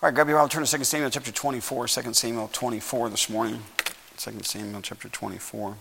All right, grab your Bible, turn to 2 Samuel chapter 24, 2 Samuel 24 this morning. 2 Samuel chapter 24.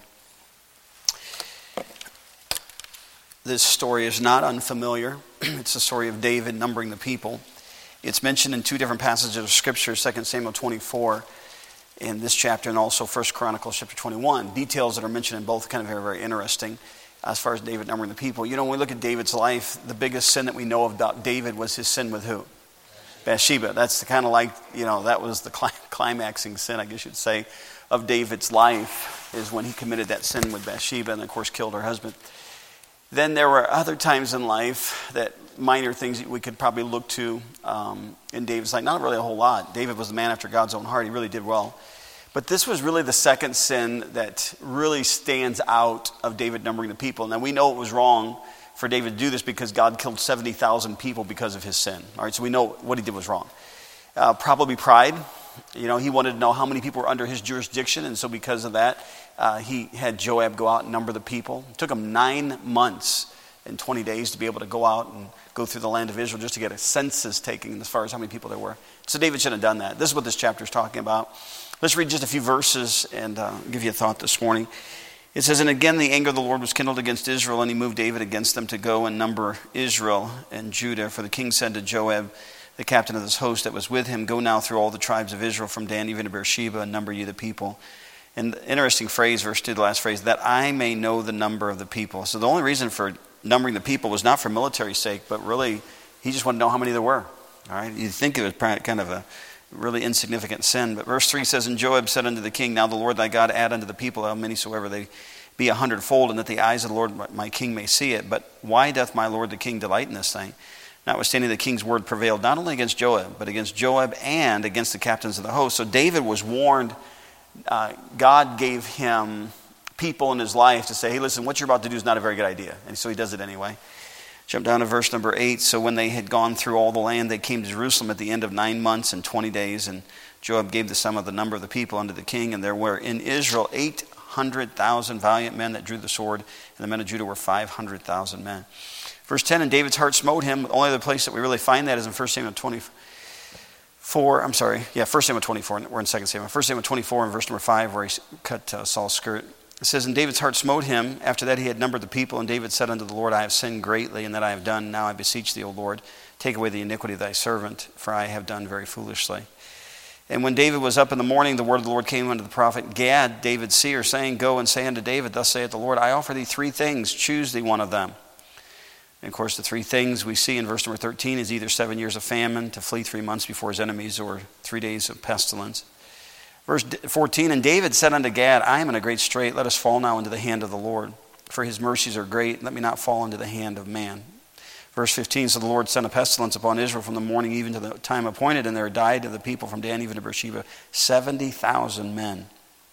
This story is not unfamiliar. It's the story of David numbering the people. It's mentioned in two different passages of Scripture, 2 Samuel 24 in this chapter and also 1 Chronicles chapter 21. Details that are mentioned in both kind of very, very interesting as far as David numbering the people. You know, when we look at David's life, the biggest sin that we know of David was his sin with who? Bathsheba. That's the kind of like, you know, that was the climaxing sin, I guess you'd say, of David's life, is when he committed that sin with Bathsheba and, of course, killed her husband. Then there were other times in life that minor things that we could probably look to in David's life. Not really a whole lot. David was the man after God's own heart. He really did well. But this was really the second sin that really stands out of David numbering the people. Now, we know it was wrong for David to do this because God killed 70,000 people because of his sin. All right, so we know what he did was wrong. Probably pride. You know, he wanted to know how many people were under his jurisdiction, and so because of that, he had Joab go out and number the people. It took him 9 months and 20 days to be able to go out and go through the land of Israel just to get a census taken as far as how many people there were. So David shouldn't have done that. This is what this chapter is talking about. Let's read just a few verses and give you a thought this morning. It says, "And again the anger of the Lord was kindled against Israel, and he moved David against them to go and number Israel and Judah. For the king said to Joab, the captain of this host that was with him, Go now through all the tribes of Israel from Dan even to Beersheba, and number ye the people." And the interesting phrase, verse 2, the last phrase, "that I may know the number of the people." So the only reason for numbering the people was not for military sake, but really he just wanted to know how many there were. All right, you'd think it was kind of a really insignificant sin. But verse 3 says, "And Joab said unto the king, Now the Lord thy God add unto the people how many soever they be 100-fold, and that the eyes of the Lord my king may see it. But why doth my lord the king delight in this thing?" Notwithstanding, the king's word prevailed not only against Joab, but against Joab and against the captains of the host. So David was warned. God gave him people in his life to say, hey, listen, what you're about to do is not a very good idea. And so he does it anyway. Jump down to verse number 8. "So when they had gone through all the land, they came to Jerusalem at the end of 9 months and 20 days. And Joab gave the sum of the number of the people unto the king. And there were in Israel 800,000 valiant men that drew the sword. And the men of Judah were 500,000 men." Verse 10, "And David's heart smote him." The only other place that we really find that is in 1 Samuel 24. 1 Samuel 24. We're in 2 Samuel. 1 Samuel 24 and verse number 5, where he cut Saul's skirt. It says, "And David's heart smote him. After that he had numbered the people. And David said unto the Lord, I have sinned greatly, and that I have done. Now I beseech thee, O Lord, take away the iniquity of thy servant, for I have done very foolishly. And when David was up in the morning, the word of the Lord came unto the prophet Gad, David's seer, saying, Go and say unto David, Thus saith the Lord, I offer thee 3 things. Choose thee one of them." And of course, the 3 things we see in verse number 13 is either 7 years of famine, to flee 3 months before his enemies, or 3 days of pestilence. Verse 14, "And David said unto Gad, I am in a great strait. Let us fall now into the hand of the Lord. For his mercies are great. Let me not fall into the hand of man." Verse 15, "So the Lord sent a pestilence upon Israel from the morning even to the time appointed, and there died of the people from Dan even to Beersheba 70,000 men."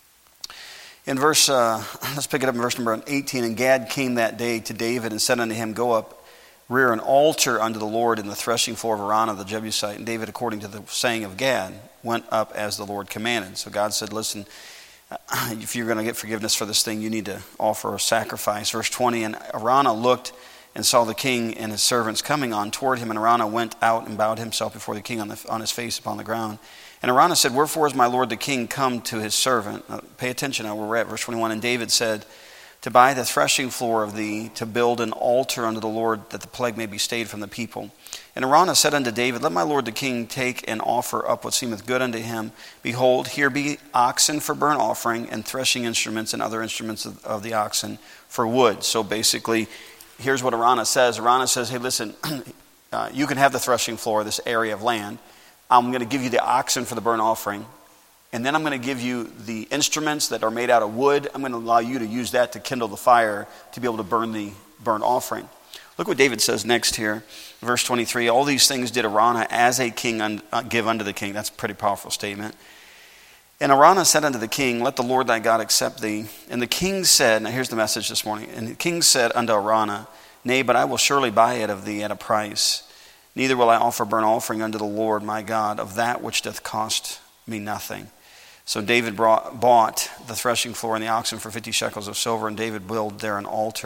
In verse, let's pick it up in verse number 18. "And Gad came that day to David and said unto him, Go up, rear an altar unto the Lord in the threshing floor of Araunah the Jebusite. And David, according to the saying of Gad, went up as the Lord commanded." So God said, listen, if you're going to get forgiveness for this thing, you need to offer a sacrifice. Verse 20, "And Araunah looked and saw the king and his servants coming on toward him. And Araunah went out and bowed himself before the king on his face upon the ground. And Araunah said, Wherefore is my lord the king come to his servant?" Now, pay attention now where we're at. Verse 21, "And David said, To buy the threshing floor of thee, to build an altar unto the Lord, that the plague may be stayed from the people. And Araunah said unto David, Let my lord the king take and offer up what seemeth good unto him. Behold, here be oxen for burnt offering, and threshing instruments and other instruments of the oxen for wood." So basically, here's what Araunah says. Araunah says, hey, listen, you can have the threshing floor, this area of land. I'm going to give you the oxen for the burnt offering. And then I'm going to give you the instruments that are made out of wood. I'm going to allow you to use that to kindle the fire to be able to burn the burnt offering. Look what David says next here. Verse 23, "All these things did Araunah as a king give unto the king." That's a pretty powerful statement. "And Araunah said unto the king, Let the Lord thy God accept thee. And the king said," now here's the message this morning. "And the king said unto Araunah, Nay, but I will surely buy it of thee at a price. Neither will I offer burnt offering unto the Lord my God of that which doth cost me nothing." So David bought the threshing floor and the oxen for 50 shekels of silver, and David built there an altar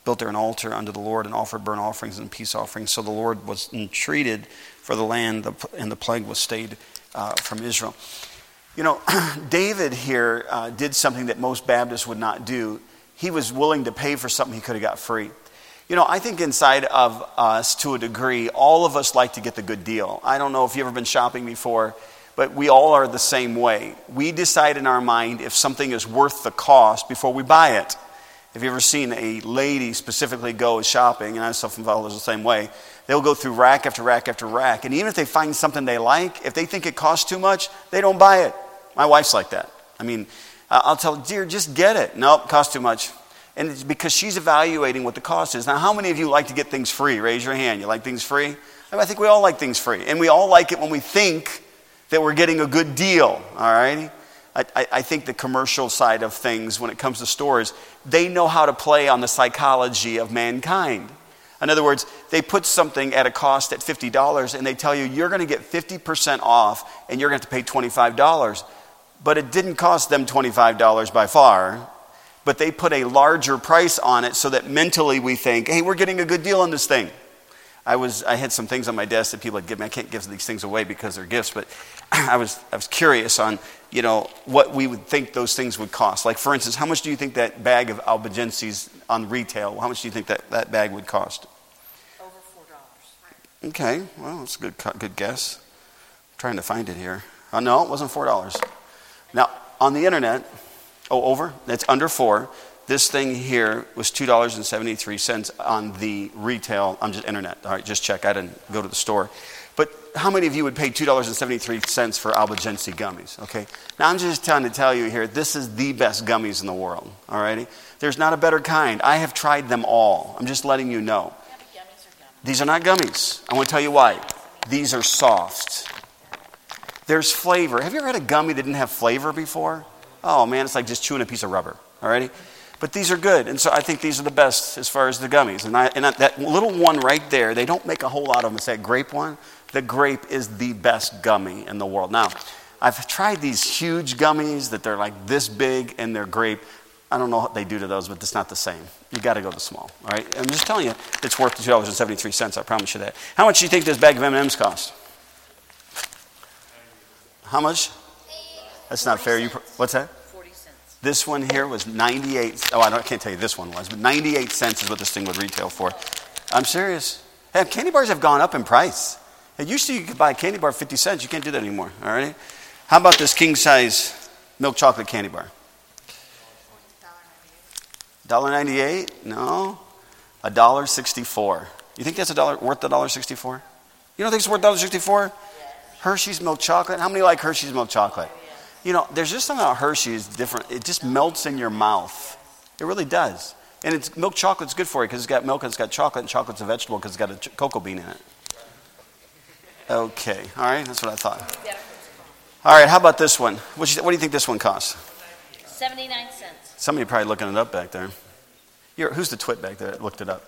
built there an altar unto the Lord and offered burnt offerings and peace offerings. So the Lord was entreated for the land, and the plague was stayed from Israel. You know, David here did something that most Baptists would not do. He was willing to pay for something he could have got free. You know, I think inside of us, to a degree, all of us like to get the good deal. I don't know if you've ever been shopping before, but we all are the same way. We decide in our mind if something is worth the cost before we buy it. Have you ever seen a lady specifically go shopping, and I saw some fellows the same way, they'll go through rack after rack after rack, and even if they find something they like, if they think it costs too much, they don't buy it. My wife's like that. I mean, I'll tell her, dear, just get it. Nope, costs too much. And it's because she's evaluating what the cost is. Now, how many of you like to get things free? Raise your hand. You like things free? I think we all like things free. And we all like it when we think that we're getting a good deal, all right? I think the commercial side of things, when it comes to stores, they know how to play on the psychology of mankind. In other words, they put something at a cost at $50 and they tell you, you're going to get 50% off and you're going to have to pay $25. But it didn't cost them $25 by far, but they put a larger price on it so that mentally we think, hey, we're getting a good deal on this thing. I had some things on my desk that people had given me. I can't give these things away because they're gifts, but I was curious on, you know, what we would think those things would cost. Like, for instance, how much do you think that bag of Albigenses on retail, how much do you think that bag would cost? Over $4. Okay, well, that's a good guess. I'm trying to find it here. No, it wasn't $4. Now, on the internet, over? That's under $4. This thing here was $2.73 on the retail, on just internet. All right, just check. I didn't go to the store. But how many of you would pay $2.73 for Albigense gummies? Okay. Now I'm just trying to tell you here, this is the best gummies in the world. All righty. There's not a better kind. I have tried them all. I'm just letting you know. These are not gummies. I want to tell you why. These are soft. There's flavor. Have you ever had a gummy that didn't have flavor before? Oh man, it's like just chewing a piece of rubber. All righty. But these are good, and so I think these are the best as far as the gummies. And that little one right there, they don't make a whole lot of them. It's that grape one. The grape is the best gummy in the world. Now, I've tried these huge gummies that they're like this big, and they're grape. I don't know what they do to those, but it's not the same. You got to go to the small. All right, I'm just telling you, it's worth the $2.73. I promise you that. How much do you think this bag of M&Ms cost? How much? That's not fair. What's that? This one here was 98. Oh, I can't tell you this one was, but 98 cents is what this thing would retail for. I'm serious. Hey, candy bars have gone up in price. It used to you could buy a candy bar 50 cents. You can't do that anymore. All right. How about this king size milk chocolate candy bar? $1.98? No. $1.64. You think that's worth $1.64? You don't think it's worth $1.64? Hershey's milk chocolate. How many like Hershey's milk chocolate? You know, there's just something about Hershey's different. It just melts in your mouth. It really does. And milk chocolate's good for you because it's got milk and it's got chocolate, and chocolate's a vegetable because it's got a cocoa bean in it. Okay, all right, that's what I thought. All right, how about this one? What do you think this one costs? 79 cents. Somebody probably looking it up back there. Who's the twit back there that looked it up?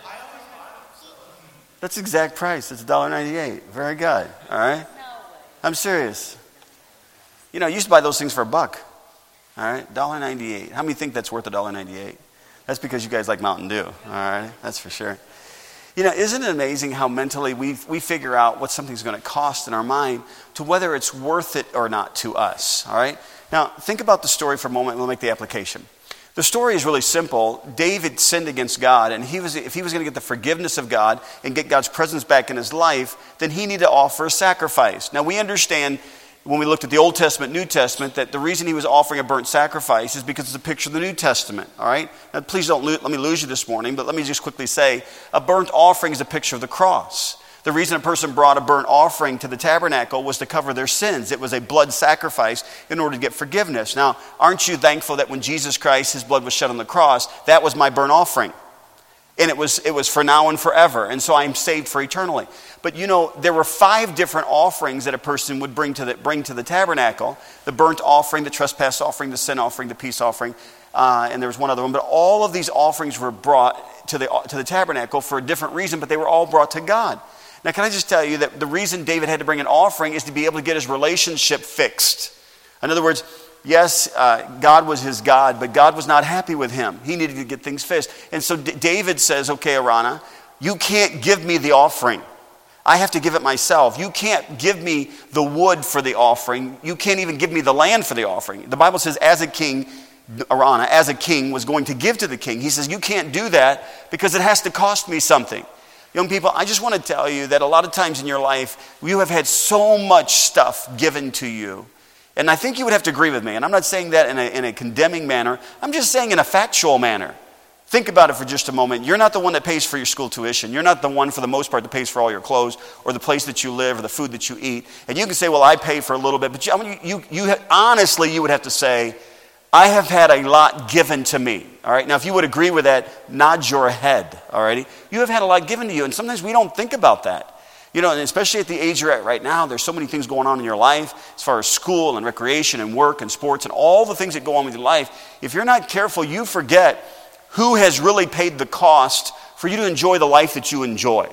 That's the exact price. It's $1.98. Very good, all right? I'm serious. You know, I used to buy those things for $1. All right, $1.98. How many think that's worth $1.98? That's because you guys like Mountain Dew. All right, that's for sure. You know, isn't it amazing how mentally we figure out what something's going to cost in our mind to whether it's worth it or not to us? All right. Now, think about the story for a moment and we'll make the application. The story is really simple. David sinned against God, and if he was going to get the forgiveness of God and get God's presence back in his life, then he needed to offer a sacrifice. Now, we understand when we looked at the Old Testament, New Testament, that the reason he was offering a burnt sacrifice is because it's a picture of the New Testament, all right? Now, please don't let me lose you this morning, but let me just quickly say, a burnt offering is a picture of the cross. The reason a person brought a burnt offering to the tabernacle was to cover their sins. It was a blood sacrifice in order to get forgiveness. Now, aren't you thankful that when Jesus Christ, his blood was shed on the cross, that was my burnt offering? And it was for now and forever. And so I'm saved for eternally. But you know, there were 5 different offerings that a person would bring to the tabernacle. The burnt offering, the trespass offering, the sin offering, the peace offering. And there was one other one. But all of these offerings were brought to the tabernacle for a different reason, but they were all brought to God. Now, can I just tell you that the reason David had to bring an offering is to be able to get his relationship fixed. In other words, yes, God was his God, but God was not happy with him. He needed to get things fixed. And so David says, okay, Araunah, you can't give me the offering. I have to give it myself. You can't give me the wood for the offering. You can't even give me the land for the offering. The Bible says, as a king, Araunah, as a king, was going to give to the king. He says, you can't do that because it has to cost me something. Young people, I just want to tell you that a lot of times in your life, you have had so much stuff given to you. And I think you would have to agree with me. And I'm not saying that in a condemning manner. I'm just saying in a factual manner. Think about it for just a moment. You're not the one that pays for your school tuition. You're not the one, for the most part, that pays for all your clothes or the place that you live or the food that you eat. And you can say, well, I pay for a little bit. But honestly, you would have to say, I have had a lot given to me. All right. Now, if you would agree with that, nod your head. All righty. You have had a lot given to you. And sometimes we don't think about that. You know, and especially at the age you're at right now, there's so many things going on in your life as far as school and recreation and work and sports and all the things that go on with your life. If you're not careful, you forget who has really paid the cost for you to enjoy the life that you enjoy.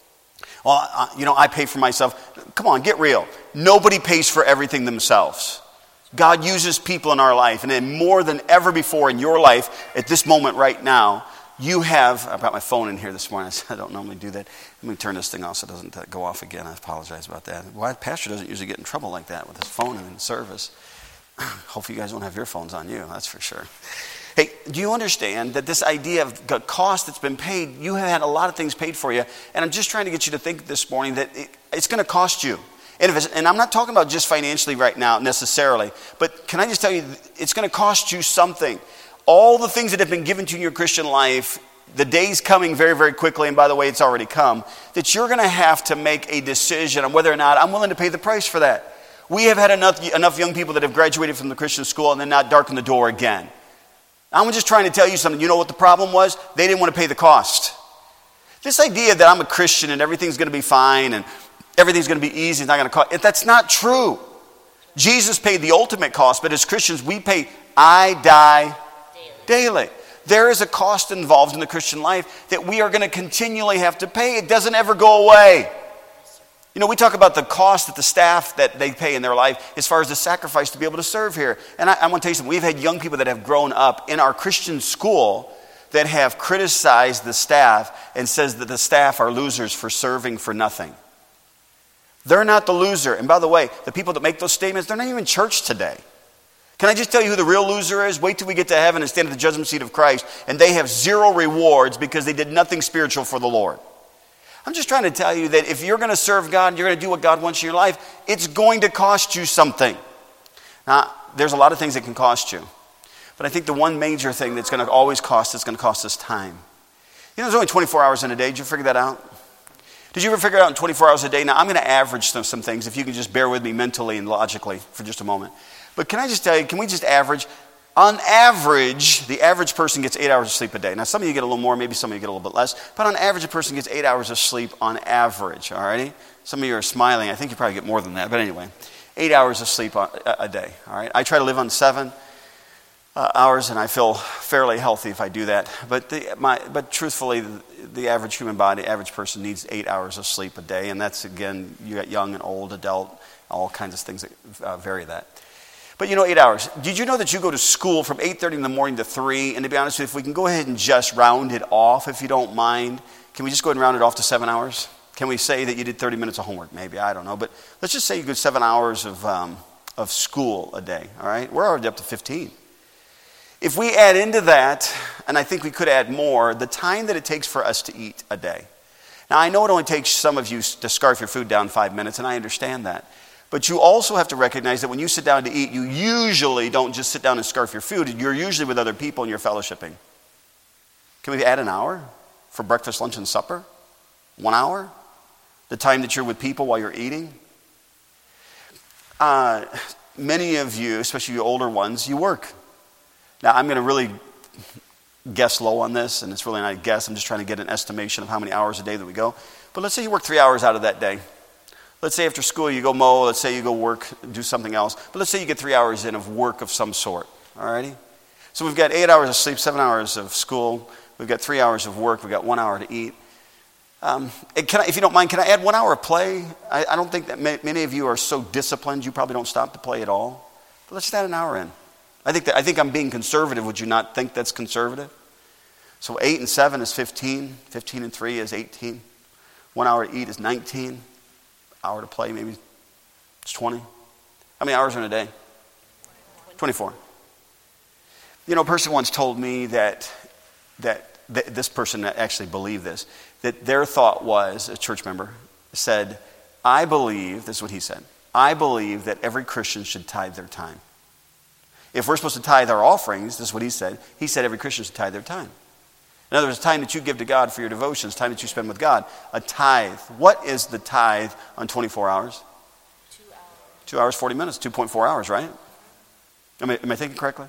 Well, I pay for myself. Come on, get real. Nobody pays for everything themselves. God uses people in our life, and then more than ever before in your life, at this moment right now, you have, I've got my phone in here this morning. I don't normally do that. Let me turn this thing off so it doesn't go off again. I apologize about that. Well, pastor doesn't usually get in trouble like that with his phone in service. Hopefully you guys don't have your phones on you, that's for sure. Hey, do you understand that this idea of the cost that's been paid, you have had a lot of things paid for you, and I'm just trying to get you to think this morning that it's going to cost you. And I'm not talking about just financially right now necessarily, but can I just tell you, it's going to cost you something. All the things that have been given to you in your Christian life, the day's coming very, very quickly, and by the way, it's already come, that you're going to have to make a decision on whether or not I'm willing to pay the price for that. We have had enough young people that have graduated from the Christian school and then not darkened the door again. I'm just trying to tell you something. You know what the problem was? They didn't want to pay the cost. This idea that I'm a Christian and everything's going to be fine and everything's going to be easy, it's not going to cost, that's not true. Jesus paid the ultimate cost, but as Christians, we pay, I die daily. There is a cost involved in the Christian life that we are going to continually have to pay. It doesn't ever go away. You know, we talk about the cost that the staff that they pay in their life as far as the sacrifice to be able to serve here. And I want to tell you something. We've had young people that have grown up in our Christian school that have criticized the staff and says that the staff are losers for serving for nothing. They're not the loser. And by the way, the people that make those statements, they're not even in church today. Can I just tell you who the real loser is? Wait till we get to heaven and stand at the judgment seat of Christ, and they have zero rewards because they did nothing spiritual for the Lord. I'm just trying to tell you that if you're going to serve God and you're going to do what God wants in your life, it's going to cost you something. Now, there's a lot of things that can cost you. But I think the one major thing that's going to always cost is going to cost us time. You know, there's only 24 hours in a day. Did you figure that out? Did you ever figure it out in 24 hours a day? Now, I'm going to average some things, if you can just bear with me mentally and logically for just a moment. But can I just tell you, can we just average? On average, the average person gets 8 hours of sleep a day. Now, some of you get a little more, maybe some of you get a little bit less. But on average, a person gets 8 hours of sleep on average, all righty? Some of you are smiling. I think you probably get more than that. But anyway, 8 hours of sleep a day, all right? I try to live on 7 hours, and I feel fairly healthy if I do that. But truthfully, the average human body, average person needs 8 hours of sleep a day. And that's, again, you got young and old, adult, all kinds of things that vary that. But 8 hours. Did you know that you go to school from 8:30 in the morning to 3? And to be honest with you, if we can go ahead and just round it off, if you don't mind, can we just go ahead and round it off to 7 hours? Can we say that you did 30 minutes of homework? Maybe, I don't know. But let's just say you go 7 hours of school a day, all right? We're already up to 15. If we add into that, and I think we could add more, the time that it takes for us to eat a day. Now, I know it only takes some of you to scarf your food down 5 minutes, and I understand that. But you also have to recognize that when you sit down to eat, you usually don't just sit down and scarf your food. You're usually with other people and you're fellowshipping. Can we add an hour for breakfast, lunch, and supper? 1 hour? The time that you're with people while you're eating? Many of you, especially you older ones, you work. Now, I'm going to really guess low on this, and it's really not a guess. I'm just trying to get an estimation of how many hours a day that we go. But let's say you work 3 hours out of that day. Let's say after school you go mow, let's say you go work, do something else. But let's say you get 3 hours in of work of some sort, all righty? So we've got 8 hours of sleep, 7 hours of school. We've got 3 hours of work. We've got 1 hour to eat. If you don't mind, can I add 1 hour of play? I don't think that many of you are so disciplined, you probably don't stop to play at all. But let's just add an hour in. I think I'm being conservative. Would you not think that's conservative? So 8 and 7 is 15. 15 and 3 is 18. 1 hour to eat is 19. Hour to play, maybe it's 20. How many hours in a day? 24. You know, a person once told me that this person actually believed this, that their thought was, a church member, said, I believe, this is what he said, I believe that every Christian should tithe their time. If we're supposed to tithe our offerings, this is what he said every Christian should tithe their time. In other words, time that you give to God for your devotions, time that you spend with God, a tithe. What is the tithe on 24 hours? 2 hours. 2 hours, 40 minutes, 2.4 hours, right? Am I thinking correctly?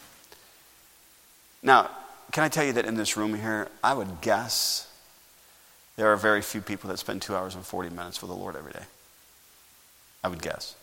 Now, can I tell you that in this room here, I would guess there are very few people that spend 2 hours and 40 minutes with the Lord every day. I would guess.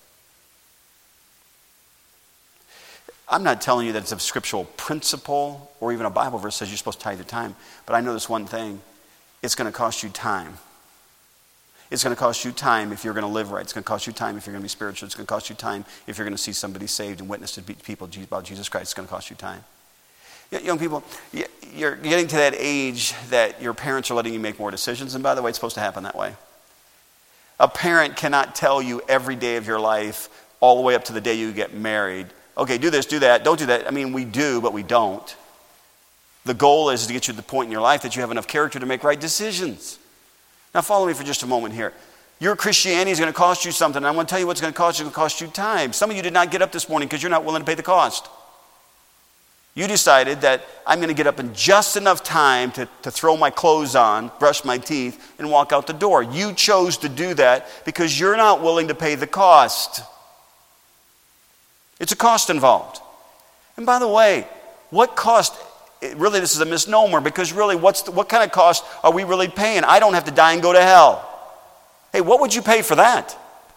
I'm not telling you that it's a scriptural principle or even a Bible verse says you're supposed to tithe your time. But I know this one thing. It's going to cost you time. It's going to cost you time if you're going to live right. It's going to cost you time if you're going to be spiritual. It's going to cost you time if you're going to see somebody saved and witness to people about Jesus Christ. It's going to cost you time. Young people, you're getting to that age that your parents are letting you make more decisions. And by the way, it's supposed to happen that way. A parent cannot tell you every day of your life all the way up to the day you get married, okay, do this, do that, don't do that. I mean, we do, but we don't. The goal is to get you to the point in your life that you have enough character to make right decisions. Now, follow me for just a moment here. Your Christianity is going to cost you something. And I want to tell you what's going to cost you. It's going to cost you time. Some of you did not get up this morning because you're not willing to pay the cost. You decided that I'm going to get up in just enough time to throw my clothes on, brush my teeth, and walk out the door. You chose to do that because you're not willing to pay the cost. It's a cost involved. And by the way, what cost? Really, this is a misnomer because really, what kind of cost are we really paying? I don't have to die and go to hell. Hey, what would you pay for that?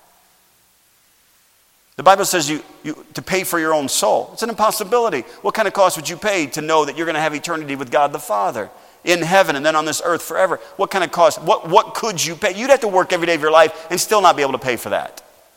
The Bible says you to pay for your own soul. It's an impossibility. What kind of cost would you pay to know that you're going to have eternity with God the Father in heaven and then on this earth forever? What kind of cost? What could you pay? You'd have to work every day of your life and still not be able to pay for that.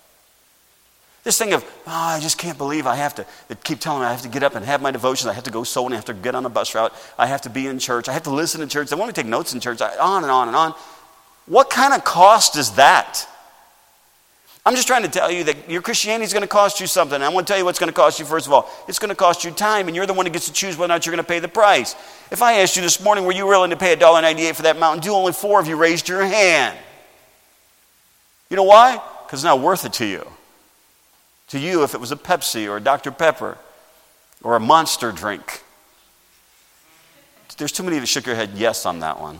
This thing of, I just can't believe I have to, they keep telling me I have to get up and have my devotions. I have to go sow and I have to get on a bus route. I have to be in church. I have to listen to church. I want to take notes in church. On and on and on. What kind of cost is that? I'm just trying to tell you that your Christianity is going to cost you something. I want to tell you what's going to cost you, first of all. It's going to cost you time, and you're the one who gets to choose whether or not you're going to pay the price. If I asked you this morning, were you willing to pay $1.98 for that Mountain Dew? Only 4 of you raised your hand. You know why? Because it's not worth it to you. To you, if it was a Pepsi or a Dr. Pepper or a Monster drink. There's too many that shook your head yes on that one.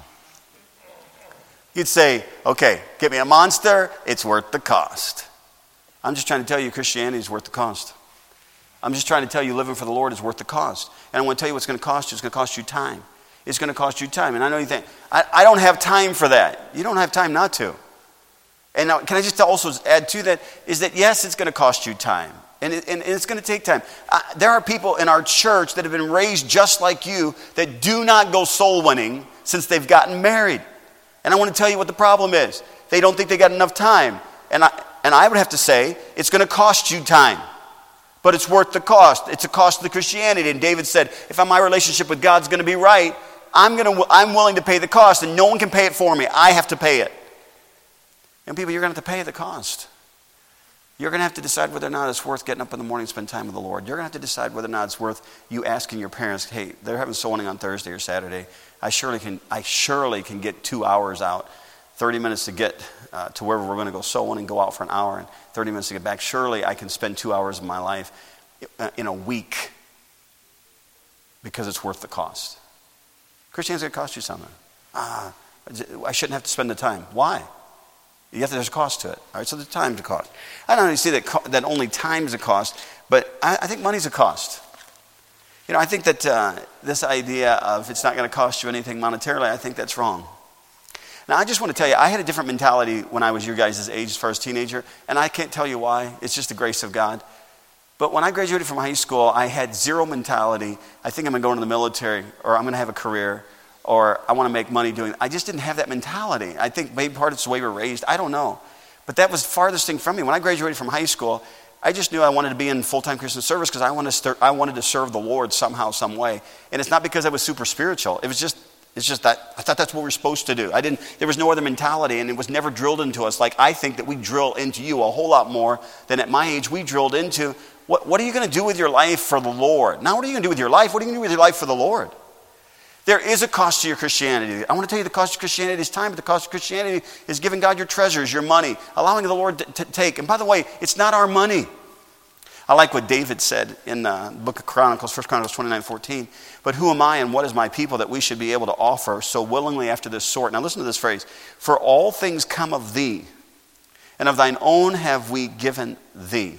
You'd say, okay, get me a Monster, it's worth the cost. I'm just trying to tell you Christianity is worth the cost. I'm just trying to tell you living for the Lord is worth the cost. And I want to tell you what's going to cost you. It's going to cost you time. It's going to cost you time. And I know you think, I don't have time for that. You don't have time not to. And now, can I just also add to that, is that yes, it's going to cost you time. And it's going to take time. There are people in our church that have been raised just like you that do not go soul winning since they've gotten married. And I want to tell you what the problem is. They don't think they got enough time. And I would have to say, it's going to cost you time. But it's worth the cost. It's a cost to the Christianity. And David said, if my relationship with God's going to be right, I'm willing to pay the cost. And no one can pay it for me. I have to pay it. And people, you're going to have to pay the cost. You're going to have to decide whether or not it's worth getting up in the morning and spend time with the Lord. You're going to have to decide whether or not it's worth you asking your parents, hey, they're having soul winning on Thursday or Saturday. I surely can get 2 hours out, 30 minutes to get to wherever we're going to go soul winning, go out for an hour, and 30 minutes to get back. Surely I can spend 2 hours of my life in a week because it's worth the cost. Christianity's going to cost you something. I shouldn't have to spend the time. Why? There's a cost to it. All right, so there's time to cost. I don't really see that only time is a cost, but I think money's a cost. You know, I think that this idea of it's not going to cost you anything monetarily, I think that's wrong. Now, I just want to tell you, I had a different mentality when I was your guys' age as far as teenager, and I can't tell you why. It's just the grace of God. But when I graduated from high school, I had zero mentality. I think I'm going to go into the military, or I'm going to have a career, or I want to make money doing it. I just didn't have that mentality. I think maybe part of it's the way we're raised. I don't know. But that was the farthest thing from me. When I graduated from high school, I just knew I wanted to be in full-time Christian service because I wanted to serve the Lord somehow, some way. And it's not because I was super spiritual. It's just that I thought that's what we're supposed to do. There was no other mentality, and it was never drilled into us. Like I think that we drill into you a whole lot more than at my age we drilled into. What are you going to do with your life for the Lord? Not what are you going to do with your life? What are you going to do with your life for the Lord? There is a cost to your Christianity. I want to tell you the cost of Christianity is time, but the cost of Christianity is giving God your treasures, your money, allowing the Lord to take. And by the way, it's not our money. I like what David said in the book of Chronicles, 1 Chronicles 29:14. But who am I and what is my people that we should be able to offer so willingly after this sort? Now listen to this phrase. For all things come of thee, and of thine own have we given thee.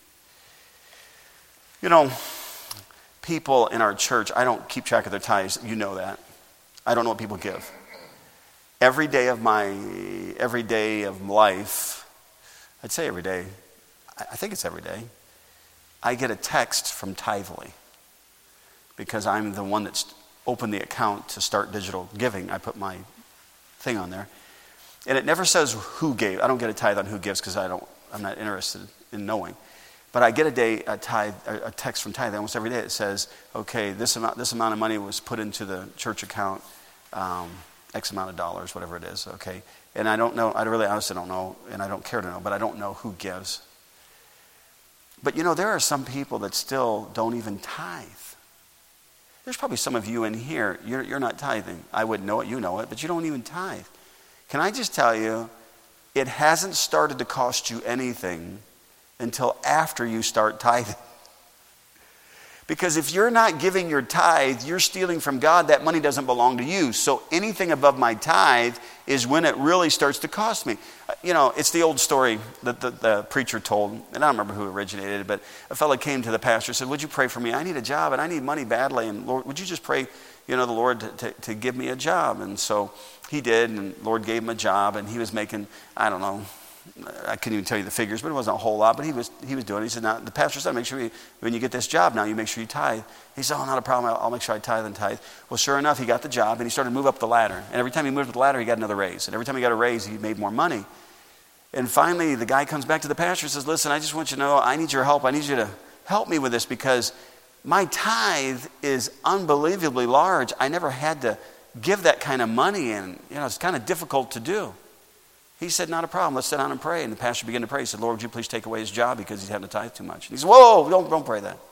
You know, people in our church, I don't keep track of their tithes. You know that. I don't know what people give. Every day of life, I'd say every day, I think it's every day, I get a text from Tithely because I'm the one that's opened the account to start digital giving. I put my thing on there. And it never says who gave. I don't get a tithe on who gives because I'm not interested in knowing. But I get a text from Tithely almost every day. It says, okay, this amount of money was put into the church account, X amount of dollars, whatever it is, okay. And I don't know, I really honestly don't know, and I don't care to know, but I don't know who gives. But you know, there are some people that still don't even tithe. There's probably some of you in here, you're not tithing. I wouldn't know it, you know it, but you don't even tithe. Can I just tell you, it hasn't started to cost you anything until after you start tithing. Because if you're not giving your tithe, you're stealing from God. That money doesn't belong to you. So anything above my tithe is when it really starts to cost me. You know, it's the old story that the preacher told, and I don't remember who originated it, but a fellow came to the pastor and said, would you pray for me? I need a job and I need money badly. And Lord, would you just pray, the Lord to give me a job? And so he did, and the Lord gave him a job, and he was making, I don't know, I couldn't even tell you the figures, but it wasn't a whole lot. But he was doing it. He said, now, the pastor said, make sure when you get this job now, you make sure you tithe. He said, oh, not a problem. I'll make sure I tithe and tithe. Well, sure enough, he got the job, and he started to move up the ladder. And every time he moved up the ladder, he got another raise. And every time he got a raise, he made more money. And finally, the guy comes back to the pastor and says, listen, I just want you to know, I need your help. I need you to help me with this because my tithe is unbelievably large. I never had to give that kind of money, and it's kind of difficult to do. He said, not a problem. Let's sit down and pray. And the pastor began to pray. He said, Lord, would you please take away his job because he's having to tithe too much? And he said, whoa, don't pray that.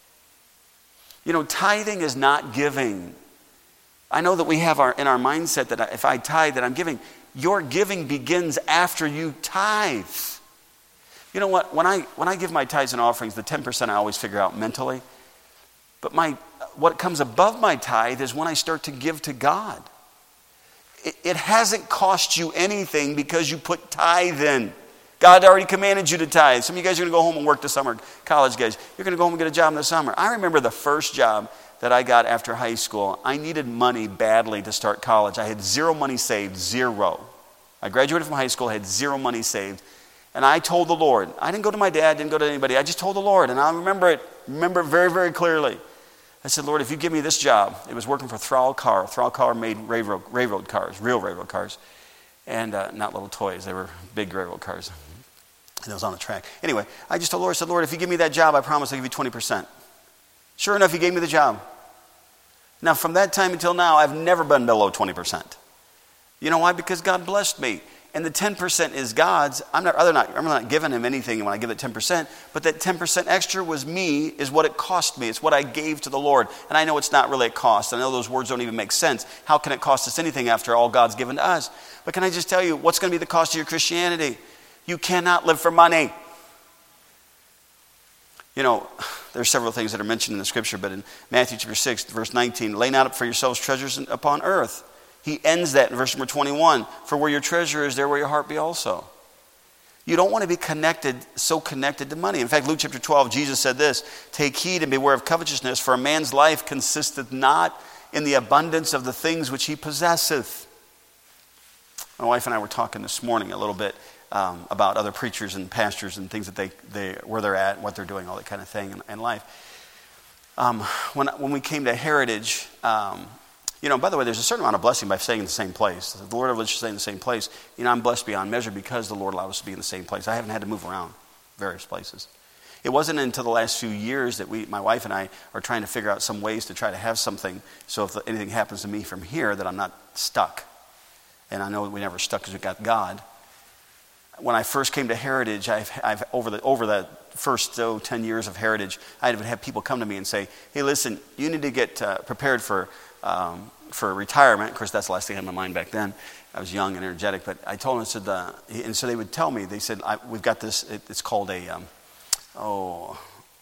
Tithing is not giving. I know that we have in our mindset that if I tithe, that I'm giving. Your giving begins after you tithe. You know what? When I give my tithes and offerings, the 10% I always figure out mentally. But what comes above my tithe is when I start to give to God. It hasn't cost you anything because you put tithe in. God already commanded you to tithe. Some of you guys are going to go home and work this summer. College guys, you're going to go home and get a job in the summer. I remember the first job that I got after high school. I needed money badly to start college. I had zero money saved, zero. I graduated from high school, had zero money saved. And I told the Lord, I didn't go to my dad, didn't go to anybody. I just told the Lord, and I remember it very, very clearly. I said, Lord, if you give me this job, it was working for Thrall Car. Thrall Car made railroad cars, real railroad cars, and not little toys. They were big railroad cars. And it was on the track. Anyway, I just told the Lord, I said, Lord, if you give me that job, I promise I'll give you 20%. Sure enough, he gave me the job. Now, from that time until now, I've never been below 20%. You know why? Because God blessed me. And the 10% is God's. I'm not giving him anything when I give it 10%, but that 10% extra is what it cost me. It's what I gave to the Lord. And I know it's not really a cost. I know those words don't even make sense. How can it cost us anything after all God's given to us? But can I just tell you, what's going to be the cost of your Christianity? You cannot live for money. There's several things that are mentioned in the scripture, but in Matthew chapter 6, verse 19, lay not up for yourselves treasures upon earth. He ends that in verse number 21. For where your treasure is, there will your heart be also. You don't want to be so connected to money. In fact, Luke chapter 12, Jesus said this, take heed and beware of covetousness, for a man's life consisteth not in the abundance of the things which he possesseth. My wife and I were talking this morning a little bit about other preachers and pastors and things that where they're at, what they're doing, all that kind of thing in life. When we came to Heritage, by the way, there's a certain amount of blessing by staying in the same place. The Lord will let you stay in the same place. I'm blessed beyond measure because the Lord allowed us to be in the same place. I haven't had to move around various places. It wasn't until the last few years that my wife and I are trying to figure out some ways to try to have something so if anything happens to me from here that I'm not stuck. And I know we never stuck because we got God. When I first came to Heritage, I've over the first 10 years of Heritage, I would have people come to me and say, hey, listen, you need to get prepared for retirement. Of course, that's the last thing I had in my mind back then. I was young and energetic, but I told them, and so they would tell me, they said, we've got this, it's called a, 401k.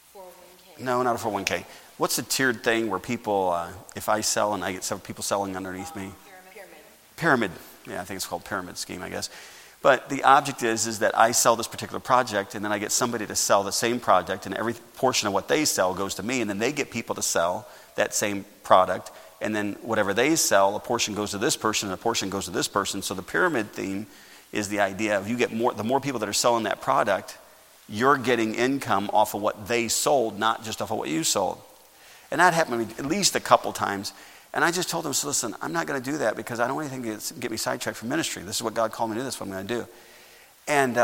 No, not a 401k. What's the tiered thing where people, if I sell and I get several people selling underneath me? Pyramid. Yeah, I think it's called pyramid scheme, I guess. But the object is that I sell this particular project, and then I get somebody to sell the same project, and every portion of what they sell goes to me, and then they get people to sell that same product, and then whatever they sell, a portion goes to this person, and a portion goes to this person. So the pyramid theme is the idea of the more people that are selling that product, you're getting income off of what they sold, not just off of what you sold. And that happened to me at least a couple times. And I just told them, so listen, I'm not going to do that because I don't want anything to get me sidetracked from ministry. This is what God called me to do. This is what I'm going to do. And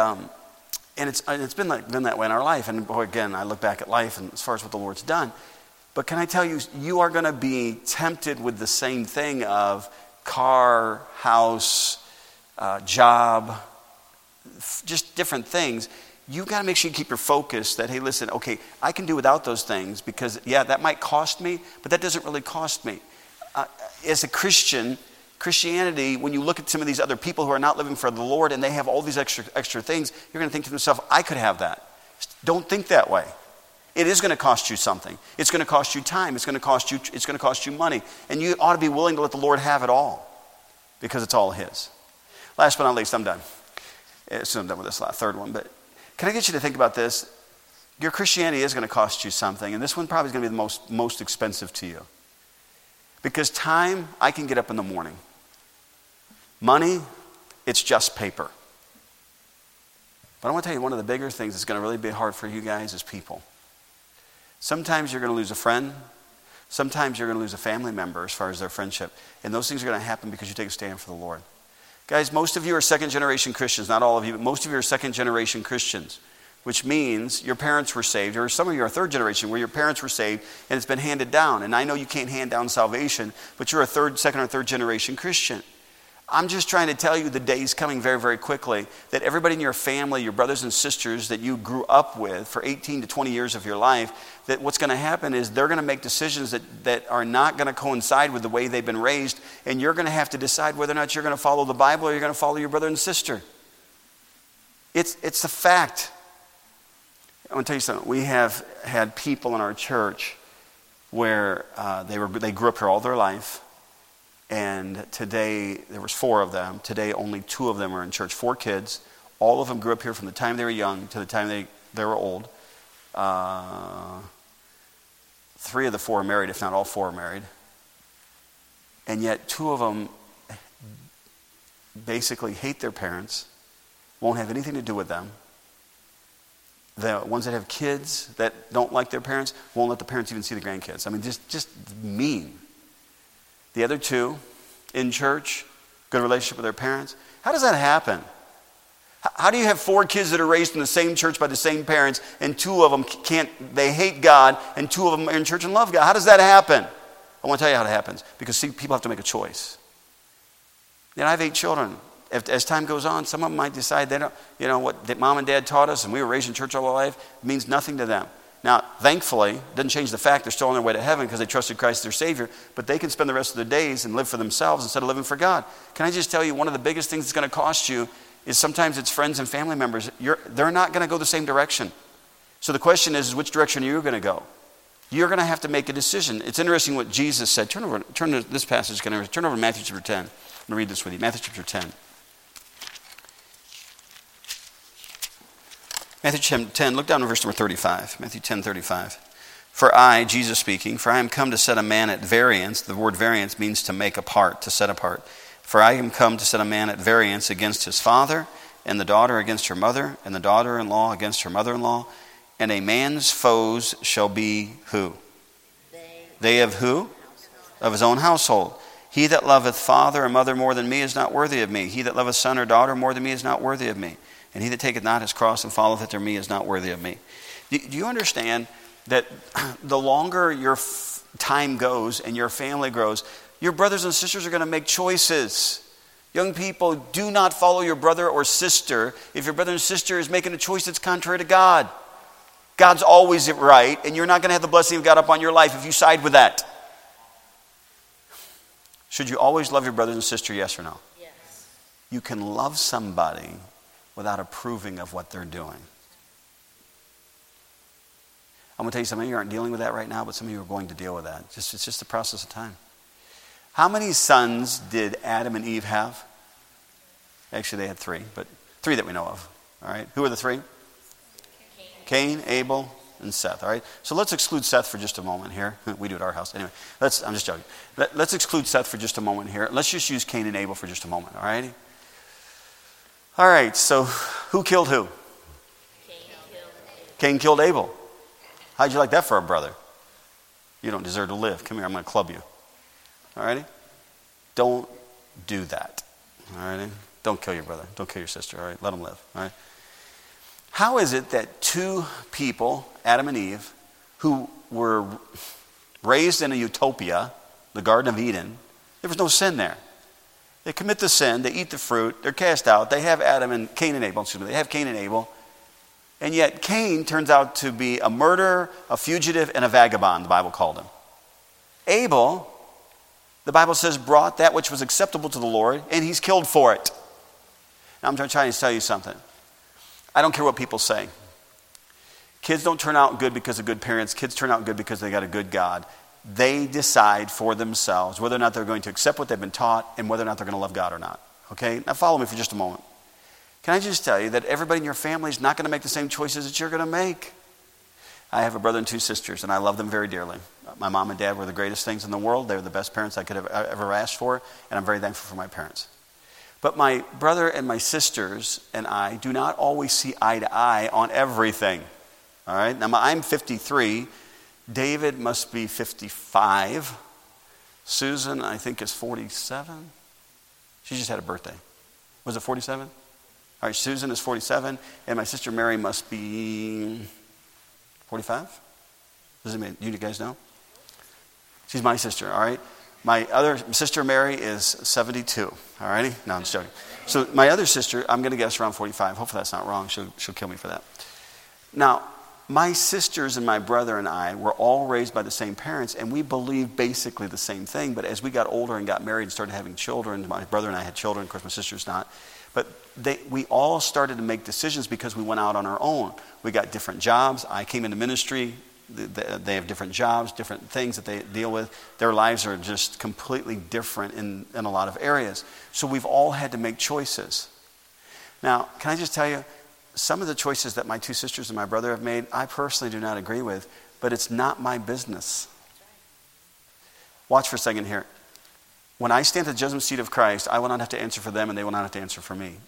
it's been that way in our life. And boy, again, I look back at life and as far as what the Lord's done. But can I tell you, you are going to be tempted with the same thing of car, house, job, just different things. You've got to make sure you keep your focus that, hey, listen, okay, I can do without those things because, yeah, that might cost me, but that doesn't really cost me. As a Christian, Christianity, when you look at some of these other people who are not living for the Lord and they have all these extra things, you're going to think to yourself, I could have that. Don't think that way. It is going to cost you something. It's going to cost you time. It's going to cost you money. And you ought to be willing to let the Lord have it all because it's all His. Last but not least, I'm done. So I'm done with this third one. But can I get you to think about this? Your Christianity is going to cost you something. And this one probably is going to be the most expensive to you. Because time, I can get up in the morning. Money, it's just paper. But I want to tell you one of the bigger things that's going to really be hard for you guys is people. Sometimes you're going to lose a friend. Sometimes you're going to lose a family member as far as their friendship. And those things are going to happen because you take a stand for the Lord. Guys, most of you are second-generation Christians. Not all of you, but most of you are second-generation Christians. Which means your parents were saved, or some of you are third generation where your parents were saved and it's been handed down. And I know you can't hand down salvation, but you're a second or third generation Christian. I'm just trying to tell you the day's coming very, very quickly that everybody in your family, your brothers and sisters that you grew up with for 18 to 20 years of your life, that what's going to happen is they're going to make decisions that are not going to coincide with the way they've been raised, and you're going to have to decide whether or not you're going to follow the Bible or you're going to follow your brother and sister. It's a fact. I want to tell you something. We have had people in our church where they grew up here all their life, and today there was 4 of them. Today only 2 of them are in church. 4 kids. All of them grew up here from the time they were young to the time they were old. 3 of the 4 are married, if not all 4 are married. And yet 2 of them basically hate their parents, won't have anything to do with them. The ones that have kids that don't like their parents won't let the parents even see the grandkids. I mean, just mean. The other 2 in church, good relationship with their parents. How does that happen? How do you have 4 kids that are raised in the same church by the same parents and 2 of them they hate God and 2 of them are in church and love God? How does that happen? I want to tell you how it happens. Because see, people have to make a choice. I have 8 children. As time goes on, some of them might decide they don't, what that mom and dad taught us and we were raised in church all our life means nothing to them. Now, thankfully, it doesn't change the fact they're still on their way to heaven because they trusted Christ as their Savior, but they can spend the rest of their days and live for themselves instead of living for God. Can I just tell you, one of the biggest things that's going to cost you is sometimes it's friends and family members. They're not going to go the same direction. So the question is which direction are you going to go? You're going to have to make a decision. It's interesting what Jesus said. Turn to this passage. Turn over to Matthew chapter 10. I'm going to read this with you. Matthew chapter 10. Matthew 10, look down to verse number 35. Matthew 10:35. For I, Jesus speaking, for I am come to set a man at variance. The word variance means to make apart, to set apart. For I am come to set a man at variance against his father, and the daughter against her mother, and the daughter-in-law against her mother-in-law. And a man's foes shall be who? They of who? Of his own household. He that loveth father or mother more than me is not worthy of me. He that loveth son or daughter more than me is not worthy of me. And he that taketh not his cross and followeth after me is not worthy of me. Do you understand that the longer your time goes and your family grows, your brothers and sisters are going to make choices. Young people, do not follow your brother or sister if your brother and sister is making a choice that's contrary to God. God's always right, and you're not going to have the blessing of God upon your life if you side with that. Should you always love your brother and sister, yes or no? Yes. You can love somebody without approving of what they're doing. I'm going to tell you, some of you aren't dealing with that right now, but some of you are going to deal with that. It's just a process of time. How many sons did Adam and Eve have? Actually, they had 3, but 3 that we know of. All right, who are the 3? Cain, Abel, and Seth. All right, so let's exclude Seth for just a moment here. We do at our house. Anyway, I'm just joking. Let's exclude Seth for just a moment here. Let's just use Cain and Abel for just a moment. All right. All right, so who killed who? Cain killed Abel. How'd you like that for a brother? You don't deserve to live. Come here, I'm going to club you. All righty? Don't do that. All righty? Don't kill your brother. Don't kill your sister. All right? Let them live. All right? How is it that 2 people, Adam and Eve, who were raised in a utopia, the Garden of Eden, there was no sin there. They commit the sin, they eat the fruit, they're cast out, they have Cain and Abel, and yet Cain turns out to be a murderer, a fugitive, and a vagabond, the Bible called him. Abel, the Bible says, brought that which was acceptable to the Lord, and he's killed for it. Now I'm trying to tell you something. I don't care what people say. Kids don't turn out good because of good parents. Kids turn out good because they got a good God. They decide for themselves whether or not they're going to accept what they've been taught and whether or not they're going to love God or not. Okay? Now follow me for just a moment. Can I just tell you that everybody in your family is not going to make the same choices that you're going to make? I have a brother and 2 sisters, and I love them very dearly. My mom and dad were the greatest things in the world. They were the best parents I could have ever asked for, and I'm very thankful for my parents. But my brother and my sisters and I do not always see eye to eye on everything. All right? Now, I'm 53. David must be 55. Susan, I think, is 47. She just had a birthday. Was it 47? All right, Susan is 47, and my sister Mary must be 45? Does it mean, you guys know? She's my sister, all right? My other sister Mary is 72, all righty? No, I'm just joking. So my other sister, I'm going to guess around 45. Hopefully that's not wrong. She'll kill me for that. Now, my sisters and my brother and I were all raised by the same parents, and we believed basically the same thing. But as we got older and got married and started having children, my brother and I had children. Of course, my sister's not. But we all started to make decisions because we went out on our own. We got different jobs. I came into ministry. They have different jobs, different things that they deal with. Their lives are just completely different in a lot of areas. So we've all had to make choices. Now, can I just tell you, some of the choices that my 2 sisters and my brother have made, I personally do not agree with, but it's not my business. Watch for a second here. When I stand at the judgment seat of Christ, I will not have to answer for them, and they will not have to answer for me.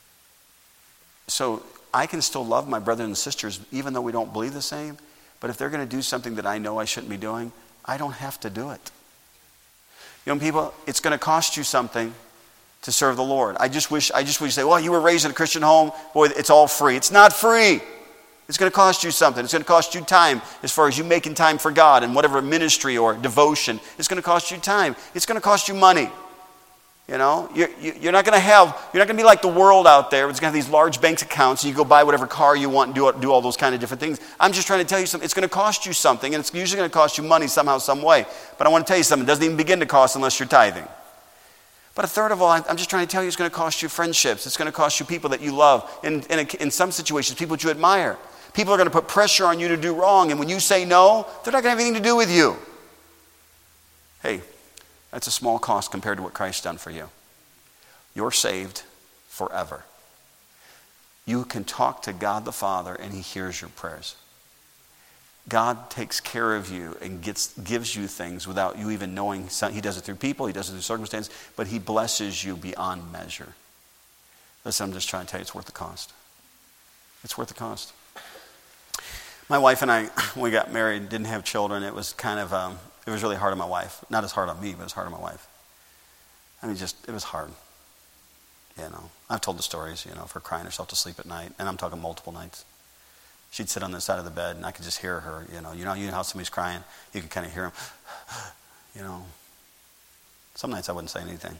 So I can still love my brothers and sisters, even though we don't believe the same. But if they're going to do something that I know I shouldn't be doing, I don't have to do it. Young people, it's going to cost you something to serve the Lord. I just wish you say, well, you were raised in a Christian home. Boy, it's all free. It's not free. It's going to cost you something. It's going to cost you time as far as you making time for God and whatever ministry or devotion. It's going to cost you time. It's going to cost you money. You know, you're not going to be like the world out there. It's going to have these large bank accounts and you go buy whatever car you want and do all those kind of different things. I'm just trying to tell you something. It's going to cost you something, and it's usually going to cost you money somehow, some way. But I want to tell you something. It doesn't even begin to cost unless you're tithing. But a third of all, I'm just trying to tell you, it's going to cost you friendships. It's going to cost you people that you love. In some situations, people that you admire. People are going to put pressure on you to do wrong, and when you say no, they're not going to have anything to do with you. Hey, that's a small cost compared to what Christ's done for you. You're saved forever. You can talk to God the Father, and He hears your prayers. God takes care of you and gives you things without you even knowing. He does it through people, He does it through circumstances, but He blesses you beyond measure. Listen, I'm just trying to tell you, it's worth the cost. It's worth the cost. My wife and I, when we got married, didn't have children. It was kind of, it was really hard on my wife. Not as hard on me, but it was hard on my wife. I mean, it was hard. You know, I've told the stories, of her crying herself to sleep at night, and I'm talking multiple nights. She'd sit on the side of the bed, and I could just hear her, you know how somebody's crying? You can kind of hear them, Some nights I wouldn't say anything.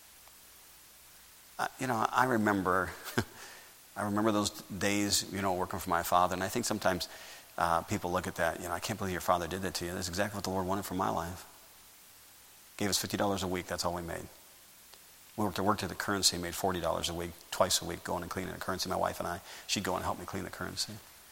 I remember those days, working for my father, and I think sometimes people look at that, I can't believe your father did that to you. That's exactly what the Lord wanted for my life. Gave us $50 a week, that's all we made. We worked at the currency, made $40 a week, twice a week, going and cleaning the currency. My wife and I, she'd go and help me clean the currency.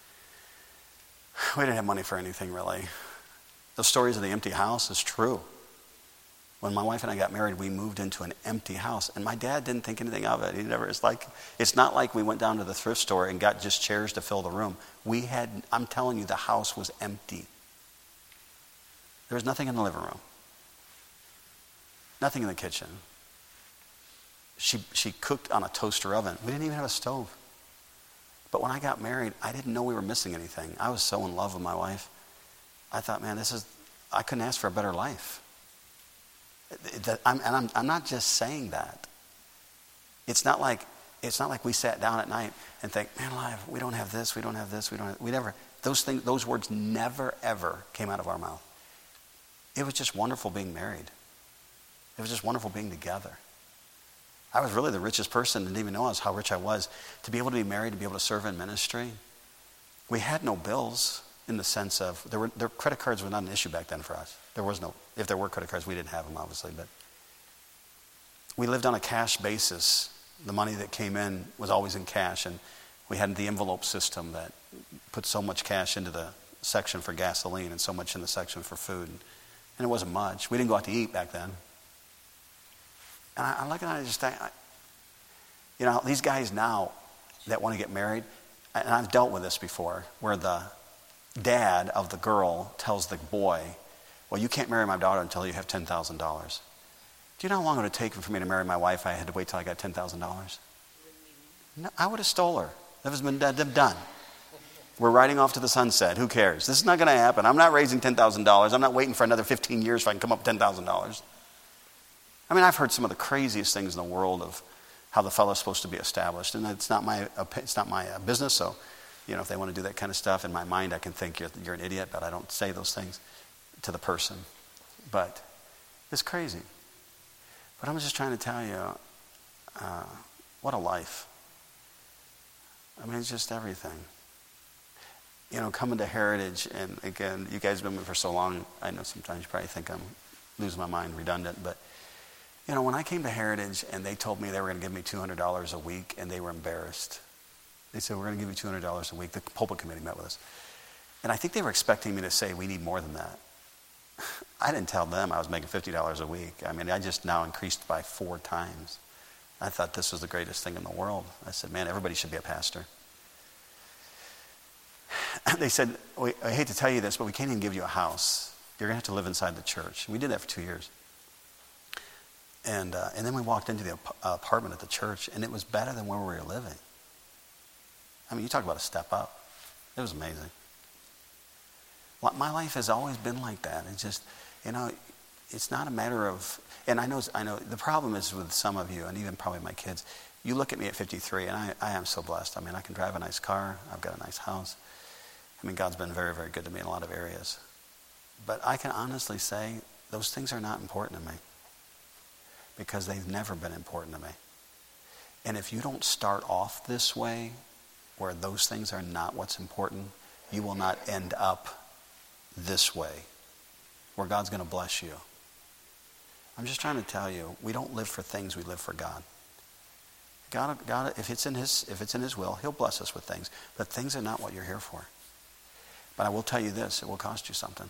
We didn't have money for anything, really. The stories of the empty house is true. When my wife and I got married, we moved into an empty house, and my dad didn't think anything of it. It's not like we went down to the thrift store and got just chairs to fill the room. I'm telling you, the house was empty. There was nothing in the living room. Nothing in the kitchen. She cooked on a toaster oven. We didn't even have a stove. But when I got married, I didn't know we were missing anything. I was so in love with my wife. I thought, man, I couldn't ask for a better life. I'm not just saying that. It's not like we sat down at night and think, man alive, we don't have this, we don't have this, those words never ever came out of our mouth. It was just wonderful being married. It was just wonderful being together. I was really the richest person, didn't even know how rich I was. To be able to be married, to be able to serve in ministry. We had no bills in the sense of, their credit cards were not an issue back then for us. If there were credit cards, we didn't have them, obviously, but we lived on a cash basis. The money that came in was always in cash, and we had the envelope system that put so much cash into the section for gasoline and so much in the section for food, and it wasn't much. We didn't go out to eat back then. And I look at it and I just think, these guys now that want to get married, and I've dealt with this before, where the dad of the girl tells the boy, well, you can't marry my daughter until you have $10,000. Do you know how long it would take for me to marry my wife? I had to wait till I got $10,000. No, I would have stole her. That was been done. We're riding off to the sunset. Who cares? This is not going to happen. I'm not raising $10,000. I'm not waiting for another 15 years if I can come up with $10,000. I mean, I've heard some of the craziest things in the world of how the fellow's supposed to be established, and it's not my business. So, if they want to do that kind of stuff, in my mind, I can think you're an idiot, but I don't say those things to the person. But it's crazy. But I'm just trying to tell you, what a life. I mean, it's just everything. Coming to Heritage, and again, you guys have been with me for so long. I know sometimes you probably think I'm losing my mind, redundant, but. When I came to Heritage and they told me they were going to give me $200 a week, and they were embarrassed. They said, we're going to give you $200 a week. The pulpit committee met with us. And I think they were expecting me to say, we need more than that. I didn't tell them I was making $50 a week. I mean, I just now increased by 4 times. I thought this was the greatest thing in the world. I said, man, everybody should be a pastor. They said, I hate to tell you this, but we can't even give you a house. You're going to have to live inside the church. We did that for 2 years. And then we walked into the apartment at the church, and it was better than where we were living. I mean, you talk about a step up. It was amazing. My life has always been like that. It's just, it's not a matter of, and I know the problem is with some of you, and even probably my kids, you look at me at 53, and I am so blessed. I mean, I can drive a nice car. I've got a nice house. I mean, God's been very, very good to me in a lot of areas. But I can honestly say those things are not important to me, because they've never been important to me. And if you don't start off this way, where those things are not what's important, you will not end up this way, where God's going to bless you. I'm just trying to tell you, we don't live for things, we live for God. God, if it's in His will, He'll bless us with things. But things are not what you're here for. But I will tell you this, it will cost you something.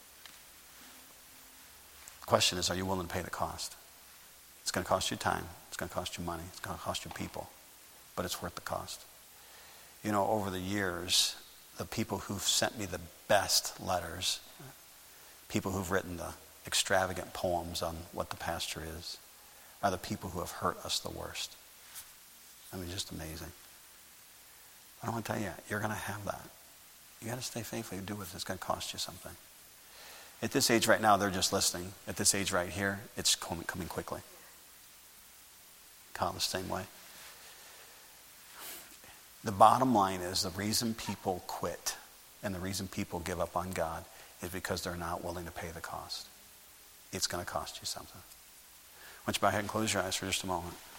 The question is, are you willing to pay the cost? It's going to cost you time. It's going to cost you money. It's going to cost you people. But it's worth the cost. Over the years, the people who've sent me the best letters, people who've written the extravagant poems on what the pasture is, are the people who have hurt us the worst. I mean, just amazing. But I want to tell you, you're going to have that. You got to stay faithful. You do it. It's going to cost you something. At this age right now, they're just listening. At this age right here, it's coming quickly. Kind of the same way. The bottom line is the reason people quit and the reason people give up on God is because they're not willing to pay the cost. It's going to cost you something. Why don't you bow your head and close your eyes for just a moment.